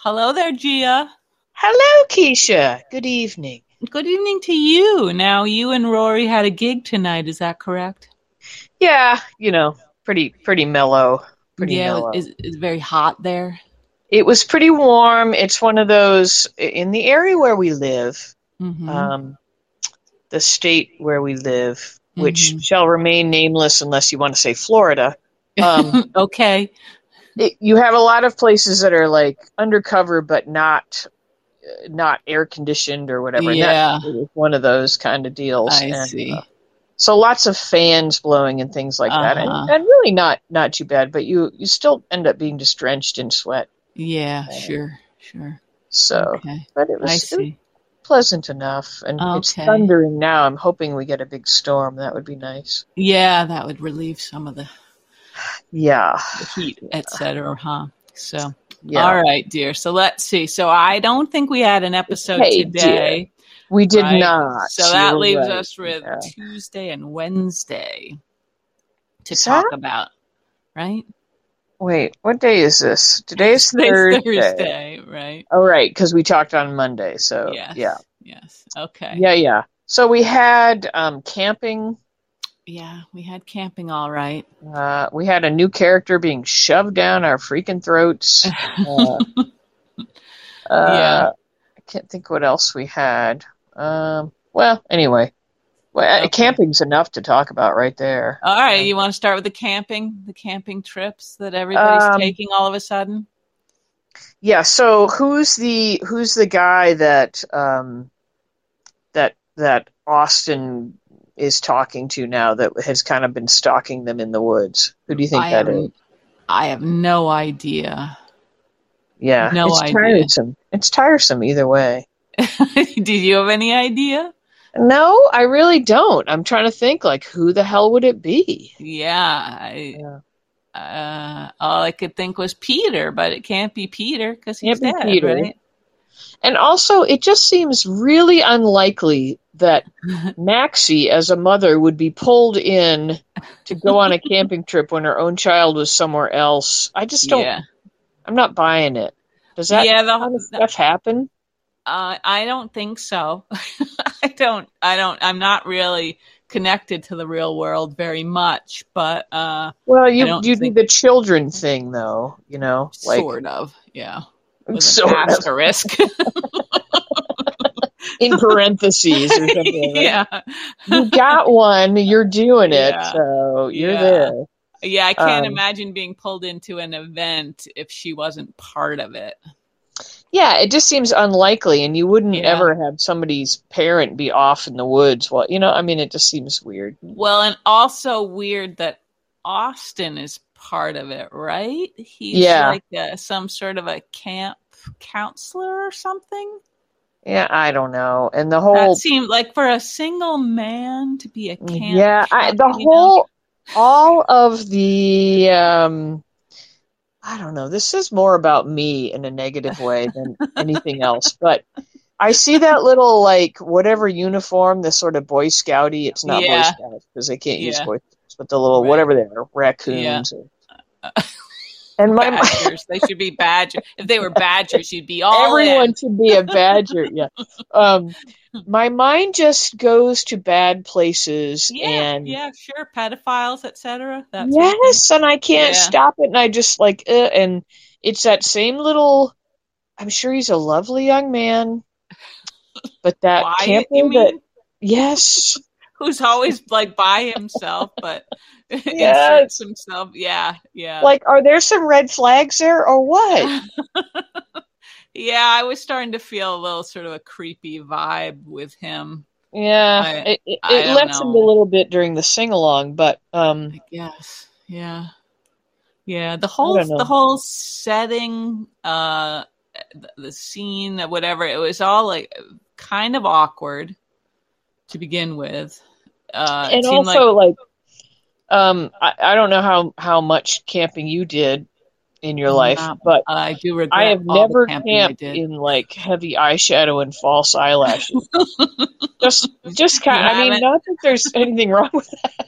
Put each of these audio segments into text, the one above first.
Hello there, Gia. Hello, Keisha. Good evening. Good evening to you. Now, you and Rory had a gig tonight, is that correct? Yeah, pretty mellow. Pretty Yeah, mellow. is very hot there. It was pretty warm. It's one of those in the area where we live, Mm-hmm. um, the state where we live, which Mm-hmm. shall remain nameless unless you want to say Florida. Um, Okay. you have a lot of places that are like undercover, but not air conditioned or whatever, and that Yeah, was one of those kind of deals. I And see. so lots of fans blowing and things like that, and Uh-huh. and really not too bad, but you still end up being just drenched in sweat. Yeah, Um, sure. so, Okay. but it I was see. pleasant enough, and it's Okay. thundering now. I'm hoping we get a big storm. That would be nice. Yeah, that would relieve some of Yeah, the heat, etc., huh? So, all yeah. right, dear. So let's see. So I don't think we had an episode Hey, dear, today. we did Right. So not. that You're leaves right. us with Yeah. Tuesday and Wednesday to Is that? talk about, right? Wait, what day is this? Today's Today's Thursday. Thursday, right? Oh, right, because we talked on Monday. So yeah, Yes. Okay. yeah. So we had camping. Yeah, we had camping all right. We had a new character being shoved down our freaking throats. Uh, Yeah. I can't think what else we had. Well, anyway, Okay. camping's enough to talk about right there. All right. You want to start with the camping trips that everybody's Um, taking all of a sudden? yeah. So who's the guy that Austin is talking to now that has kind of been stalking them in the woods? Who do you think I that have is? I have no idea. Yeah, No it's idea. tiresome. It's tiresome either way. Did you have any idea? No, I really don't. I'm trying to think, like, who the hell would it be? Yeah, Yeah. all I could think was Peter, but it can't be Peter because he's Can't be dead, Peter. right? And also, it just seems really unlikely that Maxie, as a mother, would be pulled in to go on a camping trip when her own child was somewhere else. I just don't, Yeah, I'm not buying it. Does that yeah. kind of stuff happen? I don't think so. I'm not really connected to the real world very much, but Well, I you don't you do think the children thing, though, like, sort of. Yeah, with an sort of, asterisk. in parentheses or something like that. Yeah, You got one, you're doing it, yeah, so you're yeah. there. Yeah, I can't Um, imagine being pulled into an event if she wasn't part of it. Yeah, it just seems unlikely, and you wouldn't Yeah. ever have somebody's parent be off in the woods. Well, I mean, it just seems weird. Well, and also weird that Austin is part of it, right? He's Yeah, like some sort of a camp counselor or something. yeah, I don't know. And the That whole, seemed like for a single man to be a camp yeah, the counselor. whole, all of the, I don't know. This is more about me in a negative way than anything else. But I see that little, like, whatever uniform, the sort of Boy Scouty. It's not Boy Yeah, Scouts because they can't use yeah, Boy Scouts, but the little right. whatever they are, Yeah. raccoons. And my Badgers. They should be badgers. If they were badgers, you'd be all in. everyone should be a badger. Yeah. Um, my mind just goes to bad places, Yeah, and yeah, sure. Pedophiles, etc. That sort of thing. yes, and I can't Yeah, stop it, and I just like, and it's that same little. I'm sure he's a lovely young man, but that Wyatt, camper you that, mean? yes, Who's always like by himself, but inserts yes. himself. Yeah, yeah. Like, are there some red flags there, or what? Yeah, I was starting to feel a little sort of a creepy vibe with him. Yeah, I it I don't lessened a know. little bit during the sing along, but I guess. Yeah. Yeah. I don't The know. whole setting, the scene, whatever, it was all like kind of awkward to begin with. It And seemed like also, like, I don't know how much camping you did in your life, not, but I do I regret have all the never camping I camped did. in like heavy eyeshadow and false eyelashes. Just kind. You I mean, haven't? not that there's anything wrong with that.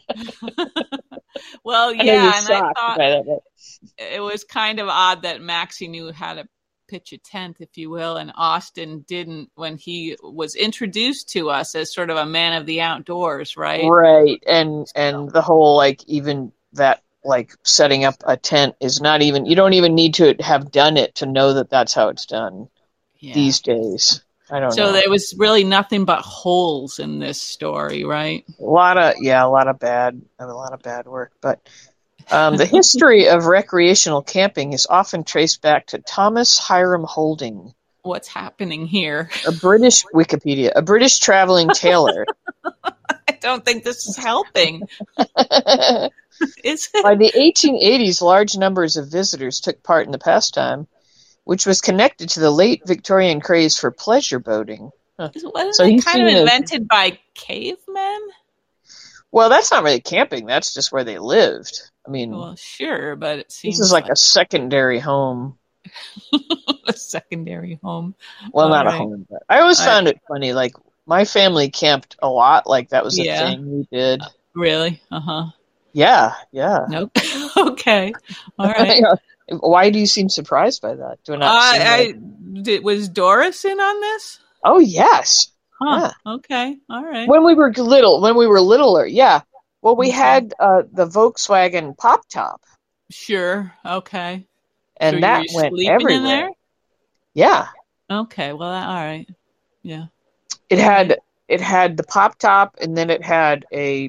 Well, I know you're yeah, and I shocked thought by that, but it was kind of odd that Maxie knew how to pitch a tent, if you will, and Austin didn't when he was introduced to us as sort of a man of the outdoors, right? Right. And the whole, like, even that, like, setting up a tent is not even, you don't even need to have done it to know that that's how it's done these days. I don't know. So there was really nothing but holes in this story, right? A lot of bad work. But the history of recreational camping is often traced back to Thomas Hiram Holding. What's happening here? A British traveling tailor. I don't think this is helping. Is it? By the 1880s, large numbers of visitors took part in the pastime, which was connected to the late Victorian craze for pleasure boating. Wasn't it kind of invented by cavemen? Well, that's not really camping. That's just where they lived. I mean, well, sure, but it seems this is like a secondary home. A secondary home. Well, not a home, but I always found it funny. Like, my family camped a lot. Like, that was a thing we did. Really? Uh-huh. Yeah. Nope. Okay. All right. Why do you seem surprised by that? Do not was Doris in on this? Oh, yes. Huh. Yeah. Okay. All right. When we were littler, yeah. Well, we had the Volkswagen Pop Top. Sure. Okay. And so that went everywhere. In there? Yeah. Okay. Well, all right. Yeah. It had the Pop Top, and then it had a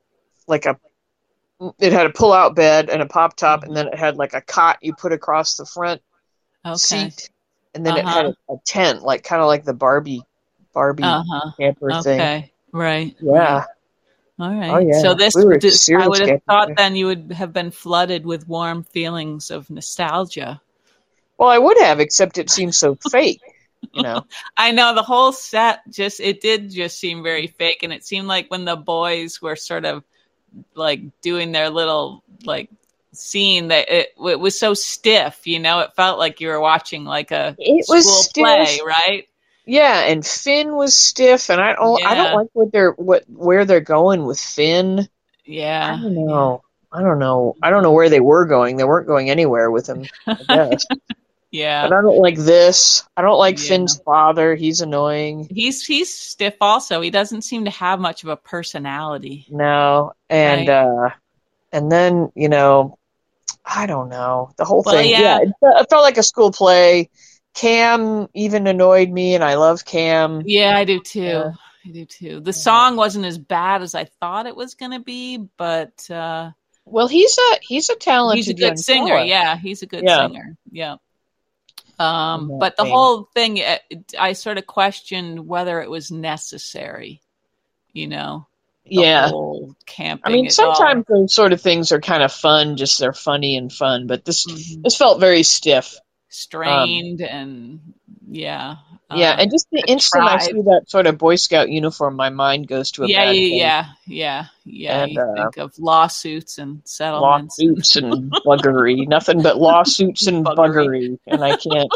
pull-out bed and a pop top, and then it had like a cot you put across the front seat, and then it had a tent, like kind of like the Barbie camper thing. Okay, right. Yeah. All right. Oh, yeah. So I would have thought then you would have been flooded with warm feelings of nostalgia. Well, I would have, except it seems so fake. You know, I know the whole set did seem very fake, and it seemed like when the boys were sort of like doing their little like scene that it was so stiff, you know, it felt like you were watching like a school play, right? Yeah, and Finn was stiff, and I don't like where they're going with Finn. Yeah, I don't know where they were going. They weren't going anywhere with him, I guess. Yeah, but I don't like this. I don't like Finn's father. He's annoying. He's stiff also. He doesn't seem to have much of a personality. No, and and then, you know, I don't know, the whole thing. Yeah, it felt like a school play. Cam even annoyed me, and I love Cam. Yeah, I do too. The song wasn't as bad as I thought it was going to be, but well, he's a talented. He's a good singer. Fella. Yeah, he's a good singer. Yeah. But the whole thing, I sort of questioned whether it was necessary, you know. The whole camping. I mean, sometimes those sort of things are kind of fun, just they're funny and fun. But this felt very stiff, strained, and and just the instant I see that sort of Boy Scout uniform, my mind goes to a bad place. And, you think of lawsuits and settlements, lawsuits and buggery, nothing but lawsuits and buggery, and I can't.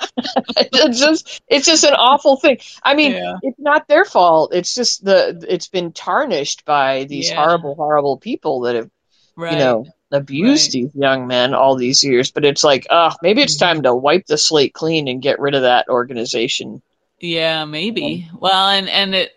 it's just an awful thing. I mean, it's not their fault. It's just it's been tarnished by these horrible people that have, you know, abused these young men all these years. But it's like, maybe it's time to wipe the slate clean and get rid of that organization. Yeah, maybe. Well, and it,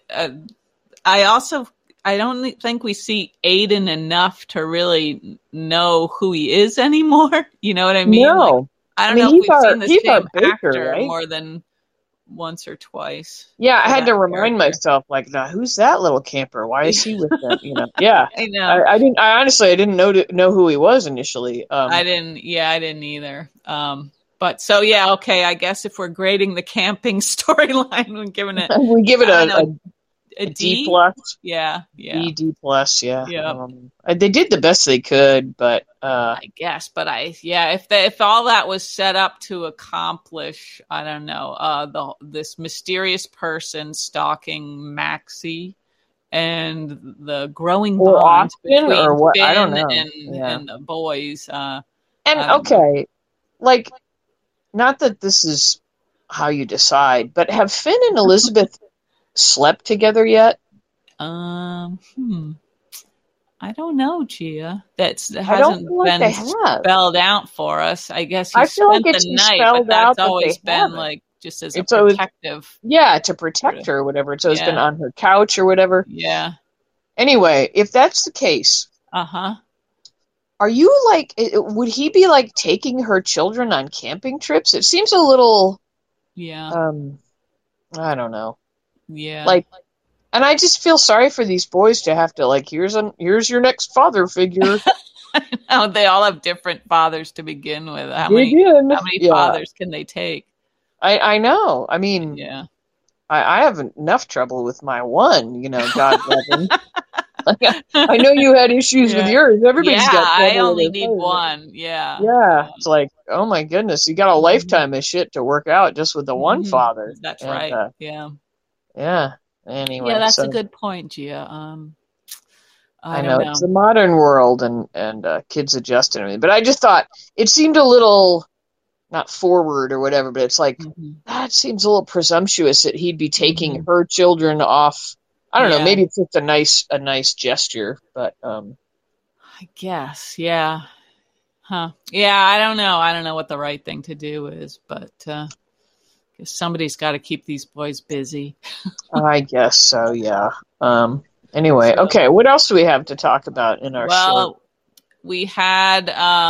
I don't think we see Aiden enough to really know who he is anymore. You know what I mean? No. Like, I don't know if we've seen the same actor more than once or twice. Yeah, I had to remind myself, like, who's that little camper? Why is he with them? You know? Yeah, I know. I honestly didn't know who he was initially. I didn't either. But so okay. I guess if we're grading the camping storyline, we're giving it. We give it a D plus. Yeah. D plus. Yeah. They did the best they could, but I guess. But if all that was set up to accomplish, I don't know, this mysterious person stalking Maxie and the growing bond between or what? Finn I don't know. and the boys. Like, not that this is how you decide, but have Finn and Elizabeth slept together yet? I don't know, Gia. That I don't hasn't feel like been they have. spelled out for us. I guess he I feel like spent the it's night, but spelled that's out that always they been haven't. like just as a It's always, protective yeah, to sort protect of. her or whatever. It's always been Yeah. on her couch or whatever. Yeah. Anyway, if that's the case, Uh-huh. are you like, would he be like taking her children on camping trips? It seems a little, Yeah. um, I don't know. Yeah. Like, and I just feel sorry for these boys to have to like, here's your next father figure. Oh, they all have different fathers to begin with. How Dig many in. how many Yeah, fathers can they take? I know. I mean, Yeah. I have enough trouble with my one, God love him. I know you had issues with Yeah. yours. Yeah, Everybody's got I trouble with only their need father. one. Yeah. Yeah, Yeah. it's like, oh my goodness, you got a Mhm. lifetime of shit to work out just with the one Mhm. father. That's And right. Yeah. yeah, Yeah, anyway, that's a so good point, Gia. I I don't know it's know. the modern world and kids adjust and everything. But I just thought it seemed a little not forward or whatever, but it's like Mhm. that seems a little presumptuous that he'd be taking Mhm. her children off. I don't know, Yeah. maybe it's just a nice gesture, but I guess. Yeah. Huh. Yeah, I don't know. I don't know what the right thing to do is, but guess somebody's got to keep these boys busy. I guess so, yeah. Um, anyway, So, okay, what else do we have to talk about in our short? well, we had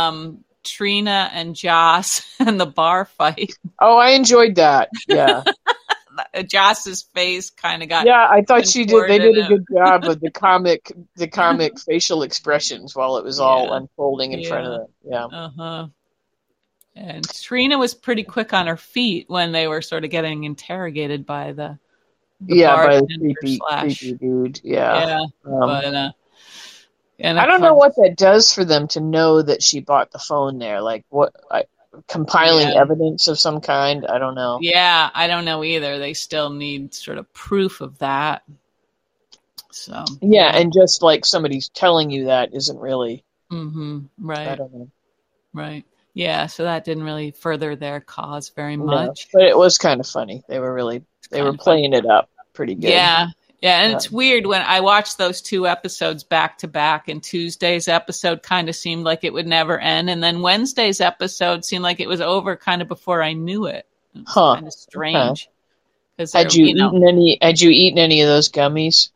Trina and Joss and the bar fight. Oh, I enjoyed that. Yeah. Joss's face kind of got Yeah, I thought they contorted. did a good job of the comic facial expressions while it was all Yeah, unfolding in front of yeah, them. Yeah. uh-huh. And Trina was pretty quick on her feet when they were sort of getting interrogated by the Yeah, by the bartender creepy slash. creepy dude. Yeah. Yeah, Um, but and I of don't know course, what that does for them to know that she bought the phone there. Like compiling yeah, evidence of some kind. I don't know. yeah. I don't know either. They still need sort of proof of that. So Yeah, yeah, and just like somebody's telling you that isn't really, I right, don't know. right. Yeah, so that didn't really further their cause very No, much. but it was kind of funny. It's They were kind of fun. playing it up pretty good. Yeah. Yeah. And Uh, it's weird when I watched those two episodes back to back, and Tuesday's episode kind of seemed like it would never end. And then Wednesday's episode seemed like it was over kind of before I knew it. It was huh. kind of Okay. strange because Had they're, you eaten any? Had you eaten any of those gummies?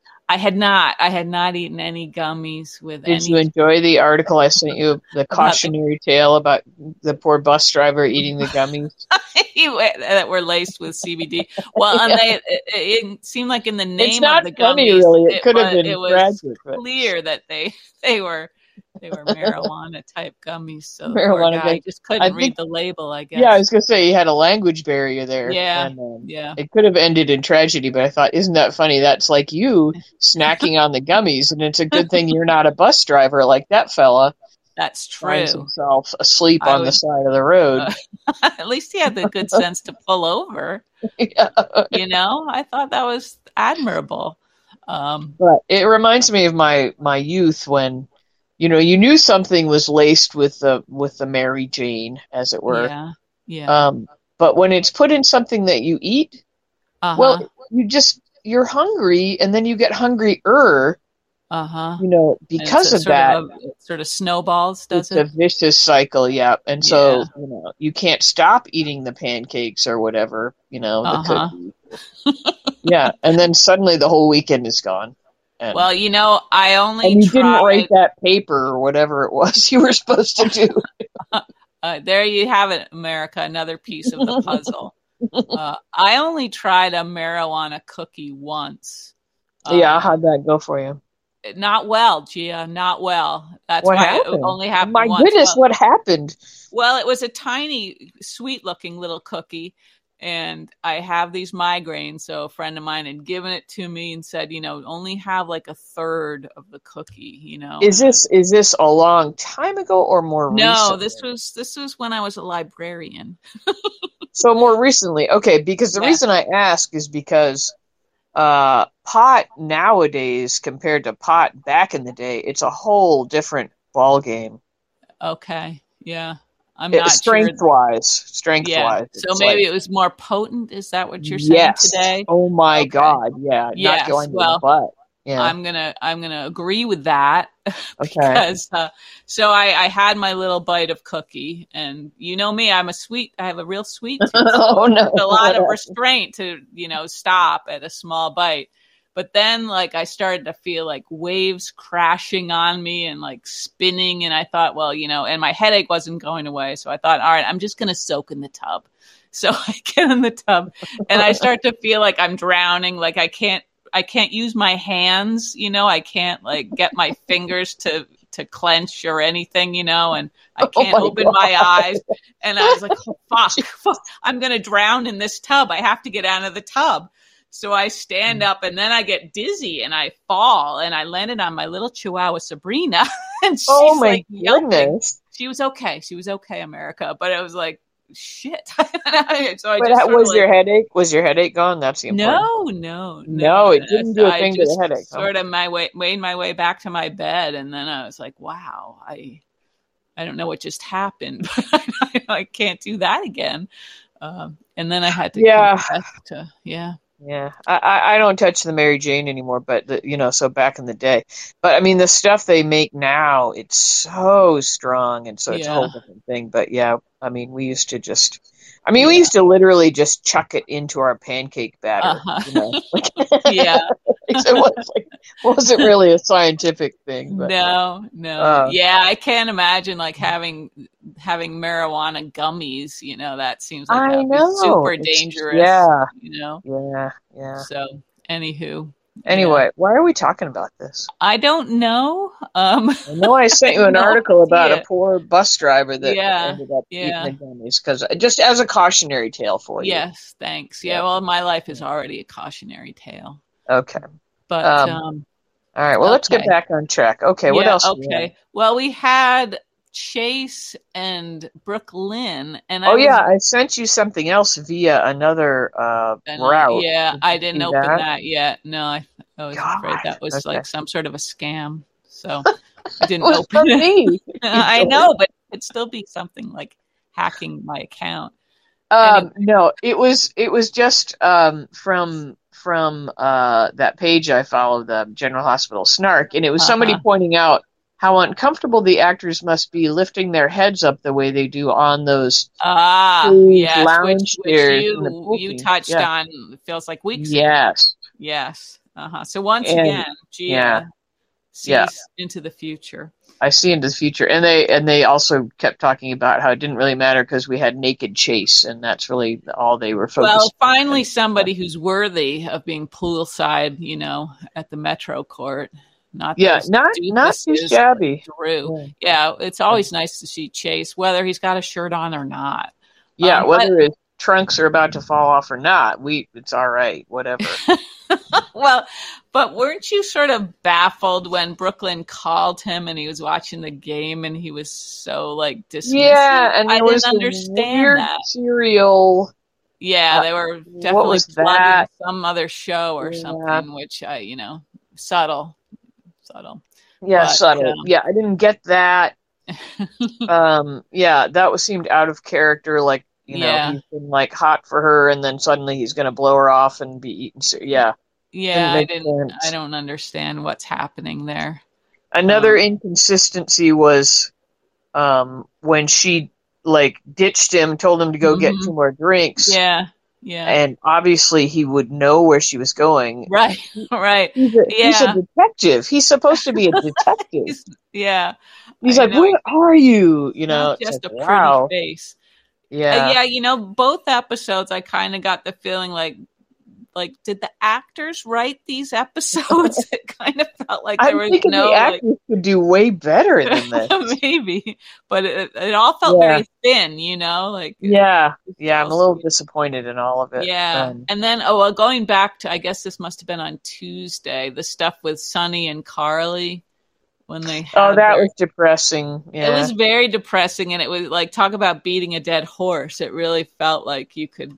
I had not eaten any gummies with Did you any enjoy the article I sent you? The about the cautionary tale about the poor bus driver eating the gummies. that were laced with CBD. Well, and Yeah. it seemed like in the It's name of not the funny, gummies, really. It could have it been was tragic, but clear that they were marijuana type gummies. So the poor marijuana guy gummies. just I couldn't read think. the label, I Yeah, I guess. was gonna say you had a language barrier there, Yeah, and yeah. it could have ended in tragedy. But I thought, isn't that funny? That's like you snacking on the gummies, and it's a good thing you're not a bus driver like that fella That's finds true. himself asleep I on the would. side of the road. Uh, at least he had the good sense to pull over. Yeah. I thought that was admirable. Um, But it reminds me of my youth when, you knew something was laced with the Mary Jane, as it were. yeah, yeah. Um, but when it's put in something that you eat, Uh well, huh. you're hungry, and then you get hungrier, Uh huh. And it's because a of that. it sort of snowballs, does It's a it? vicious cycle, yeah. And Yeah. so, you can't stop eating the pancakes or whatever, the Uh huh. cookies. Yeah, and then suddenly the whole weekend is gone. And Well, I only and you didn't write tried. that paper or whatever it was you were supposed to do. There you have it, America. Another piece of the puzzle. I only tried a marijuana cookie once. Yeah, Um, how'd that go for you? Not well, Gia. Not well. That's What why it happened? only Oh, happened my once. goodness, what happened? Well, it was a tiny, sweet-looking little cookie, and I have these migraines. So a friend of mine had given it to me and said, only have like a third of the cookie. Is this a long time ago or more No, recently? this was when I was a librarian. So more recently. Okay, because the Yeah. reason I ask is because pot nowadays compared to pot back in the day, it's a whole different ball game. Okay. Yeah. I'm not sure. Strength wise, Yeah. So it's like, maybe it was more potent. Is that what you're saying yes. today? Oh my Okay. God. Yeah. Not Yes. going to the Well, butt. Yeah. I'm gonna agree with that. Okay. because so I had my little bite of cookie, and you know me, I have a real sweet tooth, so Oh no. there's a lot of restraint to stop at a small bite. But then like I started to feel like waves crashing on me and like spinning, and I thought, well, and my headache wasn't going away, so I thought, all right, I'm just gonna soak in the tub. So I get in the tub and I start to feel like I'm drowning, like I can't use my hands, I can't like get my fingers to clench or anything, and I can't open my eyes. And I was like, oh, fuck, I'm going to drown in this tub. I have to get out of the tub. So I stand up and then I get dizzy and I fall and I landed on my little Chihuahua Sabrina. And she's like yelping. She was okay. She was okay, America. But it was like, shit. So was your headache? Was your headache gone? That's the important. No. It didn't do a thing to the headache. Sort of made my way back to my bed, and then I was like, wow, I don't know what just happened, but I can't do that again. And then I had to confess to Yeah, I don't touch the Mary Jane anymore, but so back in the day. But I mean, the stuff they make now, it's so strong, and so it's a whole different thing. But yeah, I mean, we used to literally just chuck it into our pancake batter. It wasn't really a scientific thing. But, no. Yeah, I can't imagine like having marijuana gummies. That seems like that would be super dangerous. Yeah. So, anywho. Anyway, why are we talking about this? I don't know. I know I sent you an article about a poor bus driver that ended up eating the gummies, because just as a cautionary tale for you. Yes, thanks. Yeah, well, my life is already a cautionary tale. Okay. But all right. Well, let's get back on track. Okay. What else? Okay. Well, we had Chase and Brooklyn, and I sent you something else via another route. Yeah, I didn't open that yet. No, I was afraid that was like some sort of a scam, so I didn't open it. I know, but it'd still be something like hacking my account. No, it was just from that page I follow, the General Hospital Snark, and it was somebody pointing out how uncomfortable the actors must be lifting their heads up the way they do on those lounge chairs. You touched on, it feels like weeks ago. Yes. So once again, Gia sees into the future. I see into the future. And they also kept talking about how it didn't really matter because we had Naked Chase, and that's really all they were focused on. Well, finally somebody who's worthy of being poolside, at the Metro Court. Not too shabby. Yeah, it's always nice to see Chase, whether he's got a shirt on or not. Yeah, whether his trunks are about to fall off or not, it's all right, whatever. Well, but weren't you sort of baffled when Brooklyn called him and he was watching the game and he was so like dismissive? Yeah, and I didn't understand that. Serial. Yeah, they were definitely plugging some other show or something, which subtle. Yeah, but, subtle. I didn't get that. That seemed out of character. Like, he's been like hot for her, and then suddenly he's going to blow her off and be eaten. I don't understand what's happening there. Another inconsistency was when she like ditched him, told him to go get 2 more drinks. Yeah. And obviously he would know where she was going. Right. He's a detective. He's supposed to be a detective. He's like, where are you? Not just a pretty face. Yeah. Both episodes I kind of got the feeling like did the actors write these episodes? It kind of felt like there was no. The actors could do way better than this. Maybe, but it all felt very thin, I'm a little disappointed in all of it. Yeah, and then going back to, I guess this must have been on Tuesday, the stuff with Sonny and Carly when they had was depressing. Yeah. It was very depressing, and it was like, talk about beating a dead horse. It really felt like you could,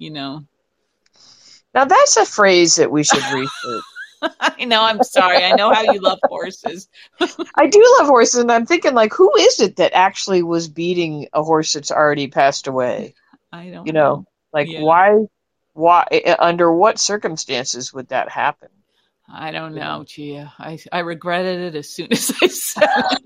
Now that's a phrase that we should research. I know, I'm sorry. I know how you love horses. I do love horses, and I'm thinking, like, who is it that actually was beating a horse that's already passed away? I don't know. Like, why, under what circumstances would that happen? I don't You know? know, Gia. I regretted it as soon as I said it.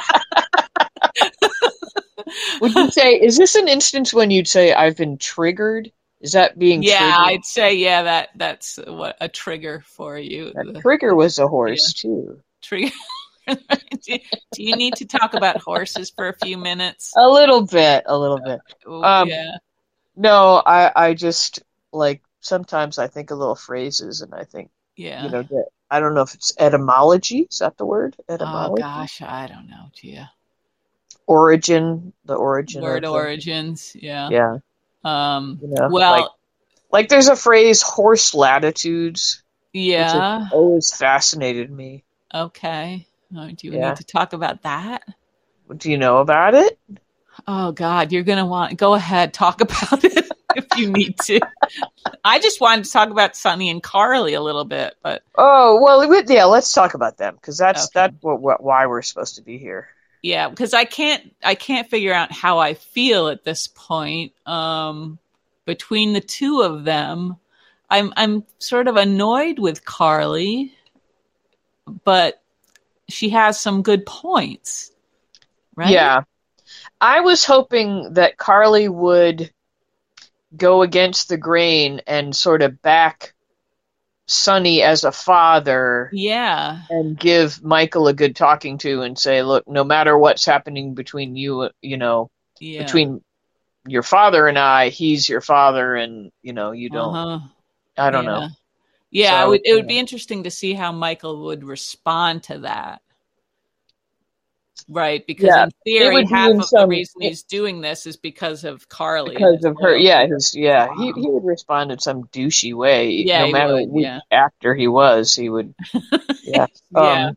Would you say, is this an instance when you'd say I've been triggered? Is that being Yeah, triggered? I'd say that's what a trigger for you. That trigger was a Yeah, horse too. trigger. do, do you need to talk about horses for a few minutes? A little bit, a little bit. Oh, Um, yeah, no, I just like sometimes I think of little phrases and I think, yeah. that I don't know if it's etymology. Is that the word? Oh Etymology? gosh, I don't know, Gia. Origin, the origin Word of the, origins, yeah. yeah, like Well, there's a phrase horse latitudes, which has yeah. always fascinated me. Okay. Do you need Yeah. to talk about that? Do you know about it? Oh God, you're gonna go ahead, talk about it if you need to. I just wanted to talk about Sonny and Carly a little bit, but Oh, well, yeah, let's talk about them because that's okay. why we're supposed to be here. Yeah, because I can't figure out how I feel at this point. Between the two of them, I'm sort of annoyed with Carly, but she has some good points, right? Yeah. I was hoping that Carly would go against the grain and sort of back Sonny as a father Yeah, and give Michael a good talking to and say, look, no matter what's happening between you, yeah, between your father and I, he's your father and, you don't, uh-huh, I don't know. yeah, yeah. So, It would be interesting to see how Michael would respond to that. Right, because yeah, in it theory, would be half in of the some, reason he's doing this is because of Carly and because his of her. loyalty Yeah, to yeah, his he mom. would respond in some douchey way, Yeah, no he matter would. which Yeah. actor he was, he would, yeah. Yeah.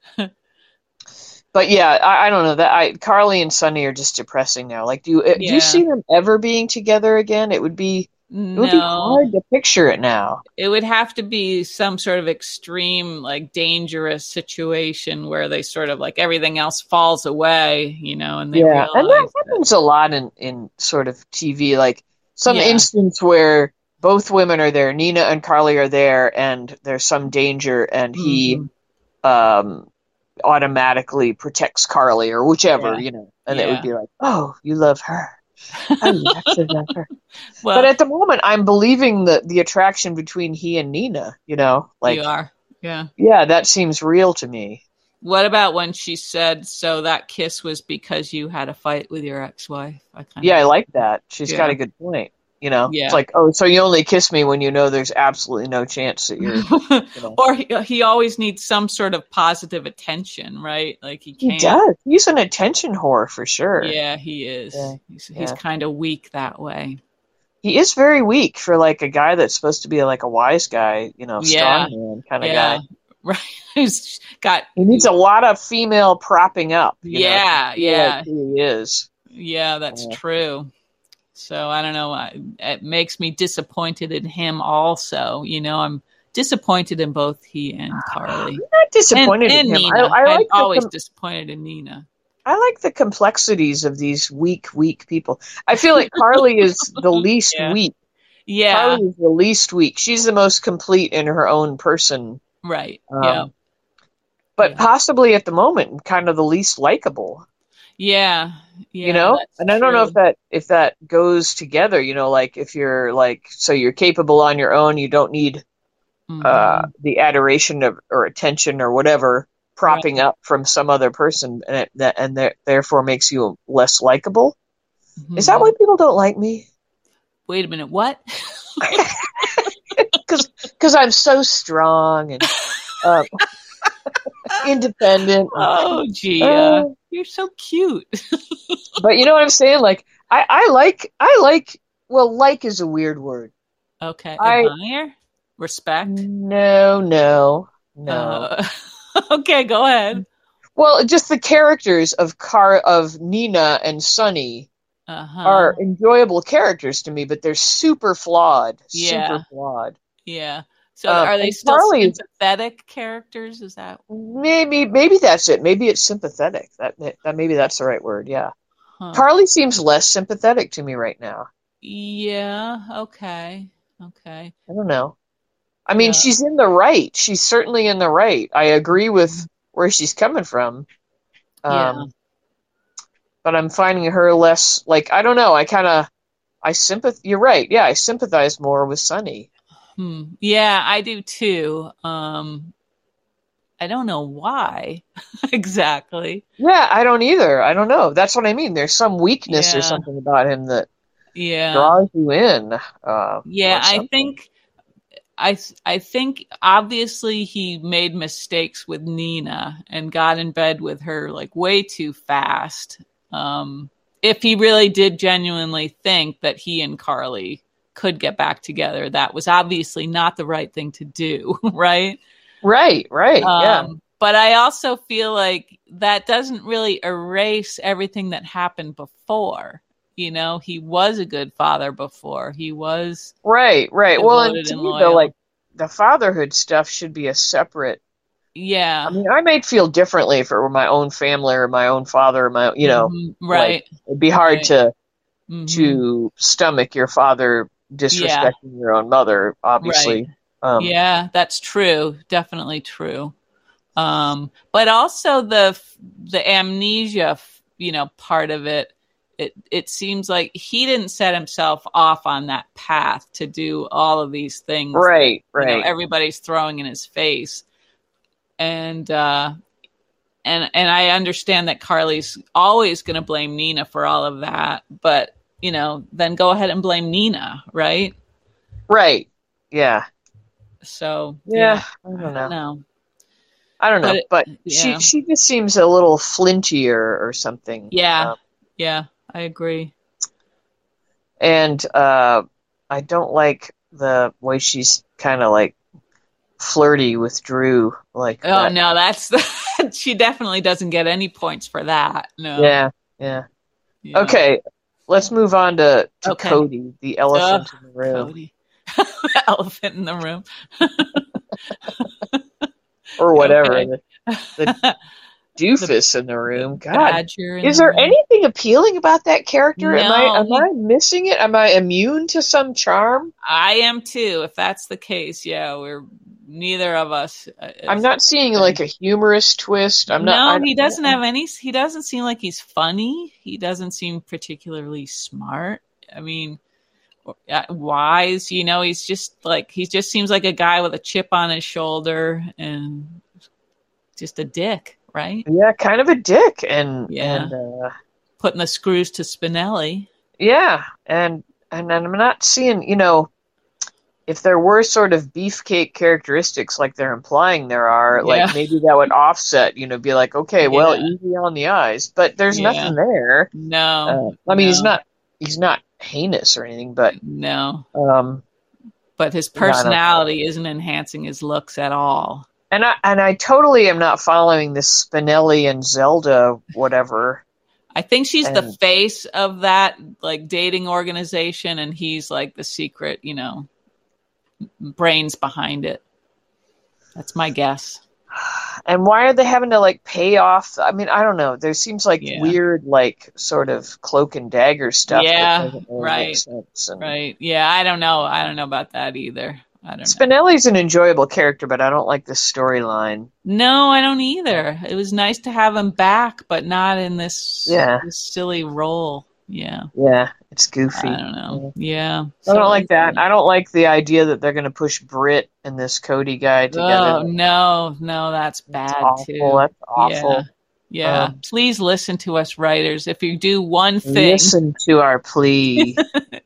But yeah, I don't know that Carly and Sonny are just depressing now. Like, do you Yeah. see them ever being together again? It would be No, hard to picture it now. it would have to be some sort of extreme, like dangerous situation where they sort of like everything else falls away, and they Yeah, and that realize that. happens a lot in sort of TV, like some Yeah. instance where both women are there, Nina and Carly are there, and there's some danger, and he Hmm. um automatically protects Carly or whichever, Yeah. and it would Yeah. be like, oh, you love her. Oh, you actually love her. But Well, at the moment, I'm believing the attraction between he and Nina, you like, are. Yeah. yeah, that seems real to me. What about when she said, "So that kiss was because you had a fight with your ex-wife"? I kind Yeah, of I like. like that. She's got Yeah. a good point. It's Yeah. like, oh, so you only kiss me when you know there's absolutely no chance that you're, Or he always needs some sort of positive attention, right? Like he he can't. does. He's an attention whore for sure. Yeah, he Yeah, is. He's yeah. kind of weak that way. He is very weak for like a guy that's supposed to be like a wise guy, Yeah, strong man kind of yeah, guy. right. He's got. He needs a lot of female propping up, to Yeah, feel like yeah, who he is. yeah. That's Uh, true. So I don't know. It makes me disappointed in him. Also, I'm disappointed in both he and Carly, I'm not and disappointed in and him. Nina. I I'm like always disappointed in Nina. I like the complexities of these weak people. I feel like Carly is the least Yeah, weak. yeah. Carly is the least weak. She's the most complete in her own person. Right. Yeah. Um, but Yeah. possibly at the moment, kind of the least likable. Yeah. Yeah. That's And I don't know true. if that goes together. Like if you're like so you're capable on your own, you don't need Hmm. the adoration of or attention or whatever propping Right. up from some other person, therefore makes you less likable. Is that why Hmm. people don't like me? Wait a minute. What? Because I'm so strong and uh, independent. Oh, Gia, Uh, you're so cute. but you know what I'm saying? Like well, like is a weird word. Okay. I Admire, respect. no. Uh, okay. Go ahead. Well, just the characters of Nina and Sunny Uh are huh. enjoyable characters to me, but they're super flawed, super Yeah. flawed. Yeah. So are they And still Carly is sympathetic characters? Is that? maybe that's it. Maybe it's sympathetic. That maybe that's the right word. Yeah. Huh. Carly seems less sympathetic to me right now. Yeah. Okay. Okay. I don't know. I mean, she's in the right. She's certainly in the right. I agree with where she's coming from. Yeah. But I'm finding her less, like, I don't know. You're right. Yeah, I sympathize more with Sunny. Yeah, I do too. I don't know why exactly. Yeah, I don't either. I don't know. That's what I mean. There's some weakness or Yeah. something about him that Yeah. draws you in, Yeah, or something. I think obviously he made mistakes with Nina and got in bed with her like way too fast. If he really did genuinely think that he and Carly could get back together, that was obviously not the right thing to do, right? Right, yeah. But I also feel like that doesn't really erase everything that happened before. You know, he was a good father before. He was Right. Well, and devoted to and me, though, loyal. like, the fatherhood stuff should be a separate. I Yeah. mean, I might feel differently if it were my own family or my own father, or like, Right. it'd be hard Right. to stomach your father Yeah. disrespecting your own mother, Right. obviously. Yeah, that's true. Definitely true. But also the amnesia, part of it. It seems like he didn't set himself off on that path to do all of these things that, Right. everybody's throwing in his face. And I understand that Carly's always going to blame Nina for all of that, but then go ahead and blame Nina, right? Right. Yeah. So Yeah. I I don't know. I don't know, but yeah, she just seems a little flintier or something. yeah, I agree. And I don't like the way she's kind of like flirty with Drew, like Oh that. no, that's she definitely doesn't get any points for that. No. Yeah. Yeah. Okay, let's move on to Okay. Cody, the elephant in the room. Cody. Elephant in the room. Or whatever. Okay. The doofus in the room. God. Badger in Is the there room. anything appealing about that character? Am No, I missing it? Am I immune to some charm? I am too. If that's the case, yeah, we're neither of us. I'm not seeing like a humorous twist. He doesn't have any. He doesn't seem like he's funny. He doesn't seem particularly smart. I mean, wise. He's just like he just seems like a guy with a chip on his shoulder and just a dick, right? Yeah, kind of a dick, and putting the screws to Spinelli. Yeah, and I'm not seeing, if there were sort of beefcake characteristics like they're implying there are, like maybe that would offset, be like, okay, well, easy on the eyes, but there's nothing there. No, I mean, he's not heinous or anything, but no. But his personality isn't enhancing his looks at all. And I totally am not following this Spinelli and Zelda whatever. I think she's the face of that like dating organization, and he's like the secret, brains behind it. That's my guess. And why are they having to like pay off? I mean, I don't know. There seems like weird, like sort of cloak and dagger stuff. Yeah, that doesn't really make sense. Right. Yeah, I don't know. I don't know about that either. I don't know. Spinelli's an enjoyable character, but I don't like the storyline. No, I don't either. It was nice to have him back, but not in this silly role. Yeah. Yeah, it's goofy. I don't know. Yeah. I don't like that. I don't like the idea that they're going to push Britt and this Cody guy together. Oh, no, that's bad too. That's awful. Yeah. Please listen to us, writers. If you do one thing, listen to our plea.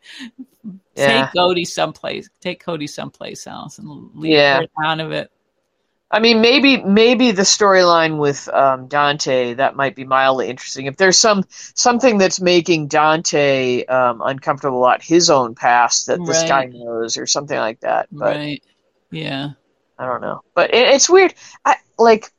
Take Cody someplace else and leave her out of it. I mean, maybe the storyline with Dante, that might be mildly interesting. If there's something that's making Dante uncomfortable about his own past that this guy knows, or something like that. But, yeah. I don't know. But it's weird. Like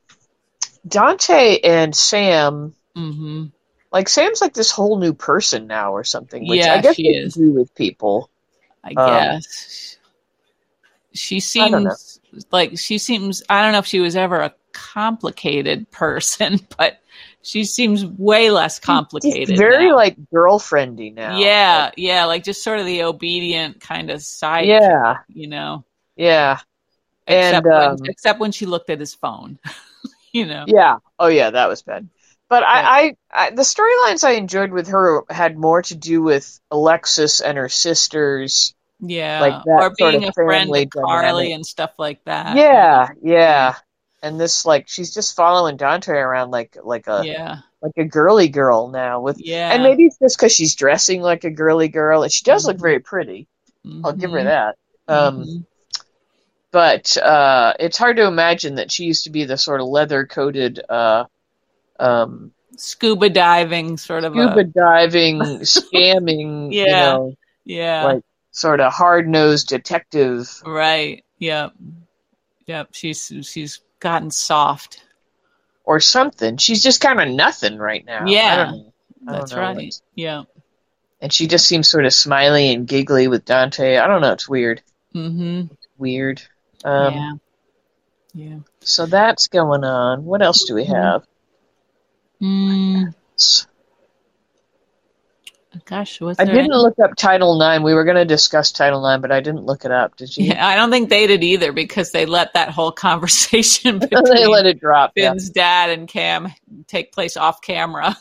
Dante and Sam. Mm-hmm. Like Sam's like this whole new person now, or something. Which yeah, I guess she they is. do with people. I guess she seems like I don't know if she was ever a complicated person, but she seems way less complicated. She's very now. like girlfriendy now. Yeah, like just sort of the obedient kind of side. Yeah, Yeah. And except when she looked at his phone, you know. yeah, oh yeah, that was bad. But Yeah. I the storylines I enjoyed with her had more to do with Alexis and her sisters, like Yeah, that or sort of being a friend to family Carly dynamic. and stuff like that. Yeah, yeah. And this, like, she's just following Dante around Yeah, like a girly girl now with, and yeah. maybe it's just because she's dressing like a girly girl, and she does look Hmm. very pretty. I'll give her Hmm. that. Hmm. But it's hard to imagine that she used to be the sort of leather coated um, Scuba diving, sort of a scuba diving, scamming, yeah, yeah. like sort of hard nosed detective Right. Yep. Yep. She's gotten soft. or something. She's just kind of nothing right now. I don't Yeah, know. I don't that's know right. what's, Yeah. and she just seems sort of smiley and giggly with Dante. I don't know. It's weird. Mm-hmm. Weird. Um, Yeah. Yeah. so that's going on. What else do we Mhm. have? Mm, gosh, was I there didn't any? look up Title IX. We were going to discuss Title IX, but I didn't look it up. Did you? Yeah, I don't think they did either because they let that whole conversation They between let it drop. Yeah. Finn's dad and Cam take place off camera.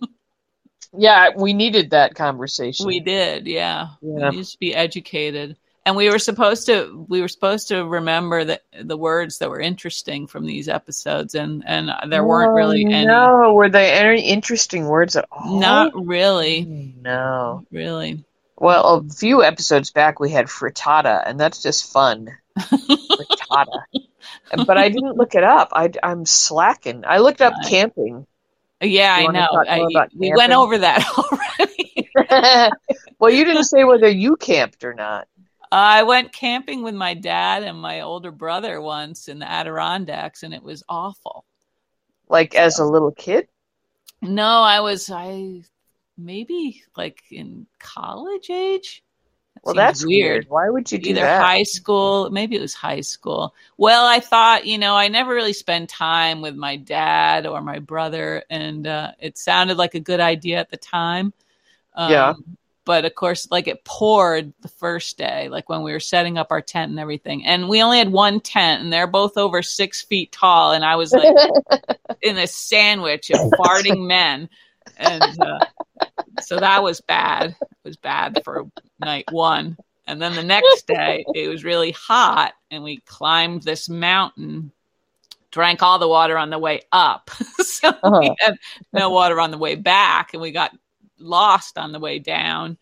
Yeah, we needed that conversation. We did, yeah. We Yeah. need to be educated. And we were supposed to remember the words that were interesting from these episodes, and there weren't Oh really any. no, were there any interesting words at Not all? really. No. Really. Well, a few episodes back we had frittata, and that's just fun. Frittata. But I didn't look it up. I'm slacking. I looked up Uh, camping. yeah, You I want to know. talk more about We went camping? over that already. Well, you didn't say whether you camped or not. I went camping with my dad and my older brother once in the Adirondacks, and it was awful. Like as a So, little kid? no, I maybe like in college age. That Well, seems that's weird. weird. Why would you do Either that? high school, maybe it was high school. Well, I thought, I never really spent time with my dad or my brother, and it sounded like a good idea at the time. Yeah. But of course, like it poured the first day, like when we were setting up our tent and everything. And we only had one tent, and they're both over 6 feet tall. And I was like in a sandwich of farting men. And so that was bad. It was bad for night one. And then the next day, it was really hot, and we climbed this mountain, drank all the water on the way up. So we had no water on the way back, and we got lost on the way down.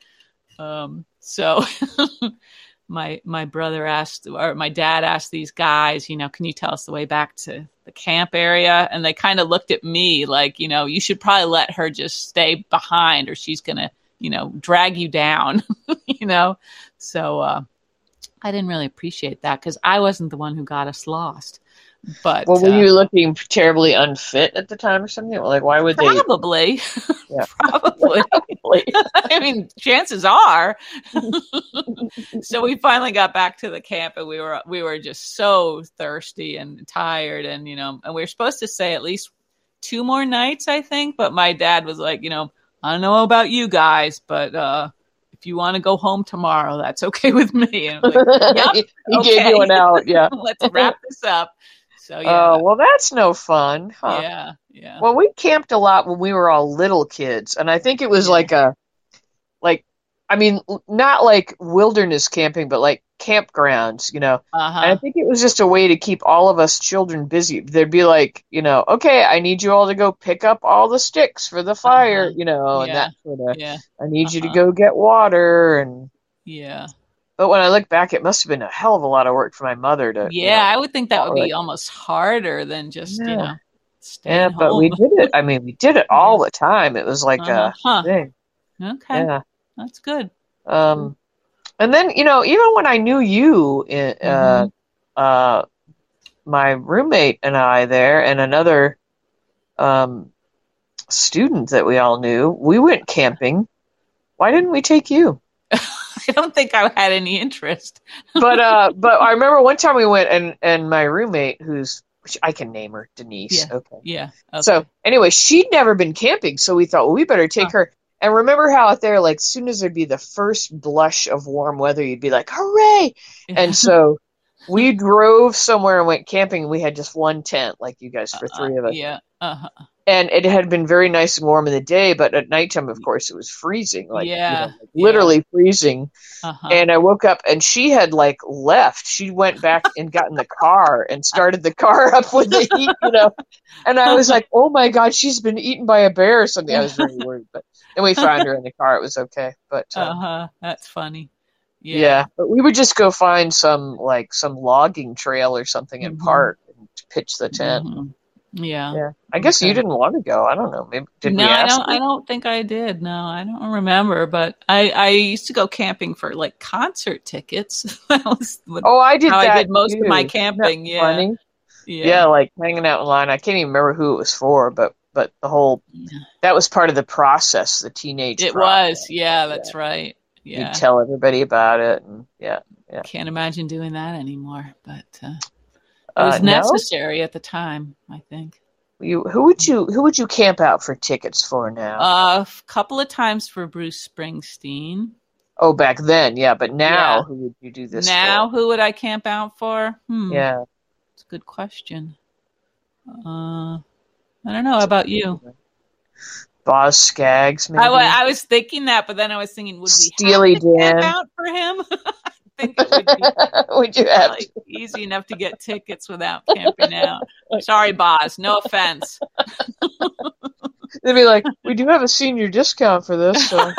So my brother asked, or my dad asked these guys, can you tell us the way back to the camp area? And they kind of looked at me like, you should probably let her just stay behind, or she's gonna, drag you down, So I didn't really appreciate that because I wasn't the one who got us lost. But Well, were you looking terribly unfit at the time or something? Like, why would probably, they? Yeah. probably. Probably. I mean, chances are. So we finally got back to the camp, and we were just so thirsty and tired, and and we were supposed to stay at least 2 more nights, I think. But my dad was like, I don't know about you guys, but if you want to go home tomorrow, that's okay with me. And I'm like, yep, He gave you an out. Yeah. Let's wrap this up. So Oh, well, that's no fun, huh? yeah, yeah, Well, we camped a lot when we were all little kids, and I think it was yeah. I mean, not like wilderness camping, but like campgrounds, And I Uh-huh. think it was just a way to keep all of us children busy. There'd be like, okay, I need you all to go pick up all the sticks for the fire, Uh-huh. And Yeah, that sort of, yeah, I need you to uh-huh. go get water Yeah. but when I look back, it must have been a hell of a lot of work for my mother to, Yeah, I would think that would be like, almost harder than just, yeah. Yeah, staying but we home. did it. I mean, we did it Yeah. all the time. It was like Uh-huh. a Huh. thing. Okay. Yeah. That's good. Um, and then, even when I knew you, Mm-hmm. uh, my roommate and I there, and another um, student that we all knew, we went camping. Why didn't we take you? I don't think I had any interest. But I remember one time we went, and my roommate, which I can name her, Denise. Yeah. Okay. Yeah. Okay. So anyway, she'd never been camping, so we thought, well, we better take Huh. her. And remember how out there, like, as soon as there'd be the first blush of warm weather, you'd be like, hooray! And so we drove somewhere and went camping, and we had just one tent, like you guys, for three of us. Yeah. And it had been very nice and warm in the day, but at nighttime, of course, it was freezing, Yeah. like literally freezing. Uh-huh. And I woke up and she had like left. She went back and got in the car and started the car up with the heat, And I was like, oh my God, she's been eaten by a bear or something. I was very worried, but then we found her in the car. It was okay. But That's funny. yeah, but we would just go find some logging trail or something and park and pitch the tent. Mm-hmm. Yeah. Yeah. I guess you didn't want to go. I don't know. Maybe did we ask you? I don't think I did. No, I don't remember. But I used to go camping for like concert tickets. That was I did that. I did most too. of my camping. Yeah. Funny? Yeah, like hanging out in line. I can't even remember who it was for, but the whole that was part of the process, the teenage. It process. was. Yeah, that's right. Yeah. You'd tell everybody about it, and yeah. Can't imagine doing that anymore, but it was necessary at the time, I think. Who would you camp out for tickets for now? A couple of times for Bruce Springsteen. Oh, back then, yeah. But now, who would you do this for? Now, who would I camp out for? Yeah. It's a good question. I don't know. How about you? Boz Scaggs, maybe? I was thinking that, but then I was thinking, would we Steely have to camp out for him? I think it would be would you have easy enough to get tickets without camping out. Sorry, Boz. No offense. They'd be like, we do have a senior discount for this. So.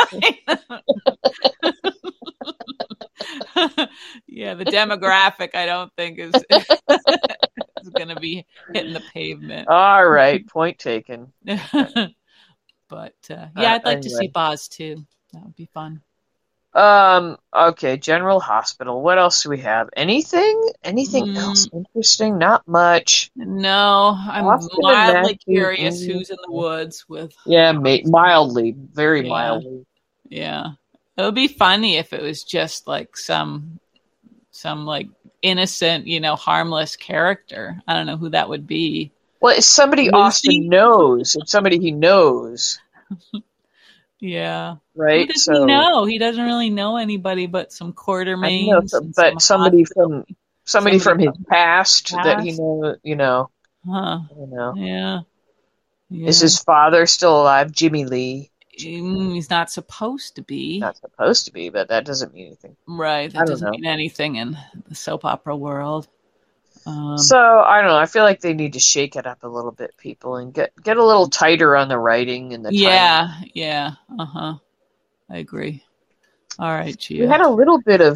Yeah, the demographic I don't think is going to be hitting the pavement. All right, point taken. But I'd like to see Boz too. That would be fun. Okay, General Hospital. What else do we have? Anything else interesting? Not much. No, I'm mildly curious who's in the woods with. Yeah, mildly, very mildly. Yeah, it would be funny if it was just like some like innocent, harmless character. I don't know who that would be. Well, it's somebody Austin knows. It's somebody he knows. Yeah. Right. Who does he know? He doesn't really know anybody but some Quartermaines. But somebody from his past that he knows. Huh. I don't know. Yeah. Is his father still alive? Jimmy Lee. He's not supposed to be. Not supposed to be, but that doesn't mean anything. Right. That doesn't mean anything in the soap opera world. So I don't know. I feel like they need to shake it up a little bit, people, and get a little tighter on the writing and the timing. Yeah. I agree. All right, Gia. We had a little bit of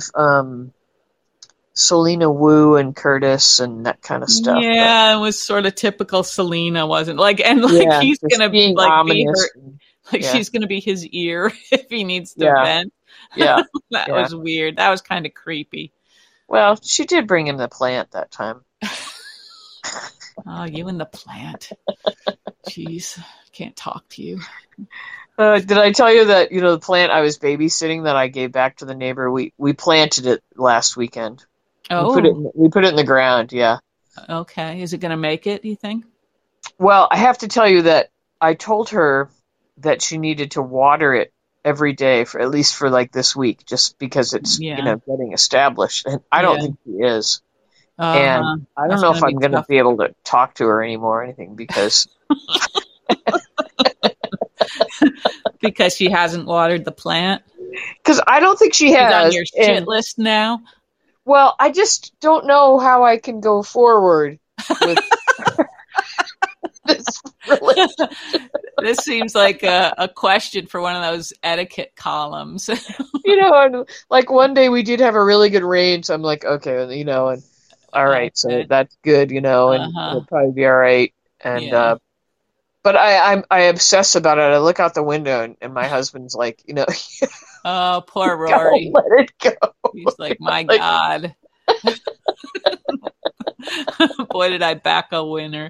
Selena Wu and Curtis and that kind of stuff. Yeah, it was sort of typical Selena, wasn't he's gonna be ominous. She's gonna be his ear if he needs to vent. Yeah, that was weird. That was kind of creepy. Well, she did bring him the plant that time. Oh, you and the plant. Jeez, can't talk to you. Did I tell you that, the plant I was babysitting that I gave back to the neighbor, we planted it last weekend. Oh. We put it in the ground, yeah. Okay. Is it going to make it, do you think? Well, I have to tell you that I told her that she needed to water it every day at least for like this week, just because it's getting established, and I don't think she is, and I don't know if I'm going to be able to talk to her anymore or anything because because she hasn't watered the plant. Because I don't think she has. She's on your shit list now. Well, I just don't know how I can go forward with this relationship. This seems like a question for one of those etiquette columns. And like one day we did have a really good rain, so I'm like, okay, and all right, so that's good, and it'll probably be all right. And but I obsess about it. I look out the window, and my husband's like, oh, poor Rory, let it go. He's like, my God. Boy, did I back a winner.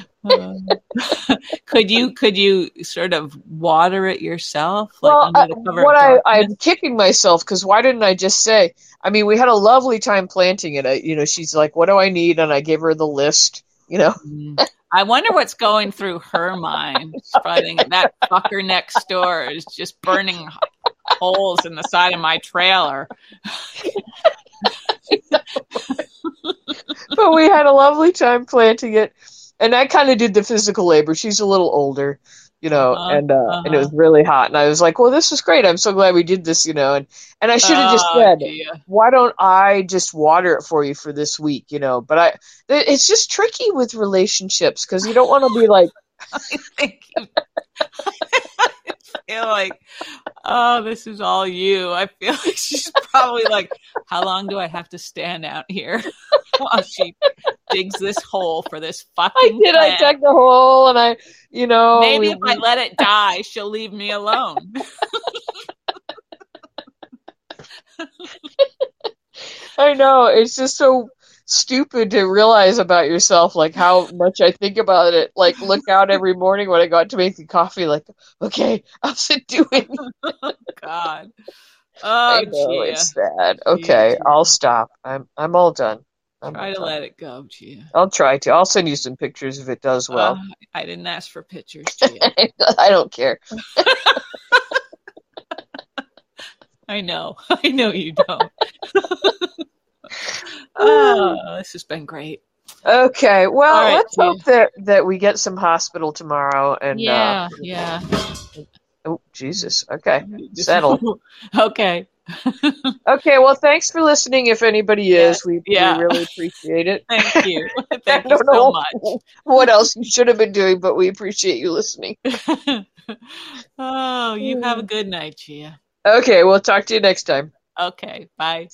Could you sort of water it yourself? Well, I'm kicking myself because why didn't I just say? I mean, we had a lovely time planting it. She's like, "What do I need?" And I gave her the list. I wonder what's going through her mind. She's probably thinking, that fucker next door is just burning holes in the side of my trailer. had a lovely time planting it. And I kind of did the physical labor. She's a little older, Uh-huh. and it was Uh-huh. really hot. And I was like, well, this is great. I'm so glad we did this, and I should have just Oh, said, Gia. why don't I just water it for you for this week, but it's just tricky with relationships because you don't want to be like, I think you feel like, oh, this is all you. I feel like she's probably like, how long do I have to stand out here while she digs this hole for this fucking I plant? dug the hole and Maybe if I let it die, she'll leave me alone. I know, it's just so stupid to realize about yourself, like how much I think about it. Like, look out every morning when I got to make the coffee, like, okay, how's it doing? God. I Oh, know, Gia. it's sad. Gia, Okay, I'll Gia. stop. I'm all done. I'm all Try to done. let it go, Gia. I'll try to. I'll send you some pictures if it does Uh, well. I didn't ask for pictures, Gia. I don't care. I know. I know you don't. Oh, this has been great. Okay, All well, right, let's Gia. hope that we get some hospital tomorrow and Yeah, yeah. oh, Jesus. Okay. Settle. Okay. Okay, well, thanks for listening. If anybody Yeah, is, we yeah. really appreciate it. Thank you. I Thank you don't so know much. what else you should have been doing, but we appreciate you listening. Oh, you have a good night, Gia. Okay, we'll talk to you next time. Okay, bye.